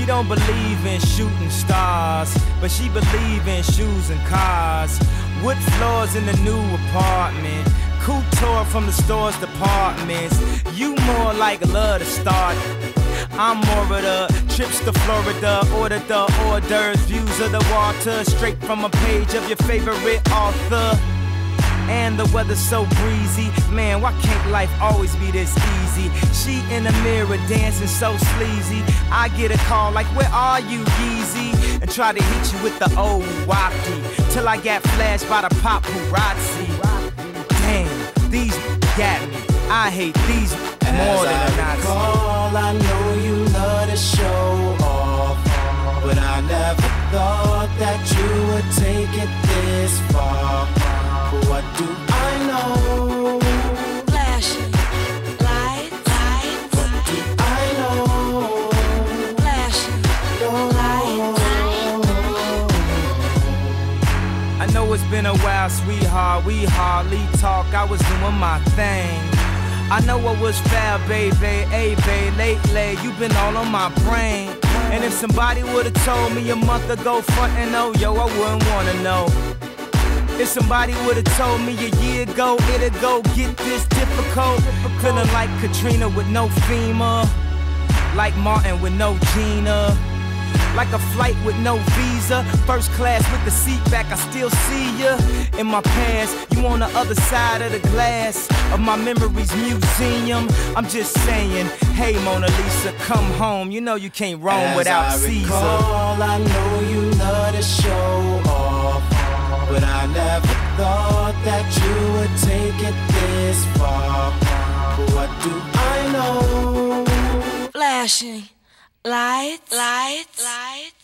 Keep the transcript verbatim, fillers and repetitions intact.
don't believe in shooting stars, but she believe in shoes and cars. Wood floors in the new apartment, couture from the store's departments. You more like love to start. I'm more of the trips to Florida, order the hors d'oeuvres, views of the water, straight from a page of your favorite author. And the weather's so breezy, man, why can't life always be this easy? She in the mirror dancing so sleazy. I get a call like, where are you, Yeezy? And try to hit you with the old wacky, till I got flashed by the paparazzi. Damn, these got me. I hate these more than a Nazi. Recall, I know you love to show off, but I never thought that you would take it this far. But what do I know? Flashing lights, lights. What do I know? Flashing lights, I know it's been a while, sweetheart. We hardly talk. I was doing my thing. I know I was foul, baby, hey, babe, lately you been all on my brain. And if somebody would've told me a month ago, front and oh, yo, I wouldn't wanna know. If somebody would've told me a year ago, it'd go get this difficult. Feeling like Katrina with no FEMA, like Martin with no Gina, like a flight with no visa, first class with the seat back, I still see ya. In my past, you on the other side of the glass of my memories museum. I'm just saying, hey Mona Lisa, come home. You know you can't roam As without I Caesar. Recall, I know you love to show off, but I never thought that you would take it this far. But what do I know? flashing lights, lights, lights.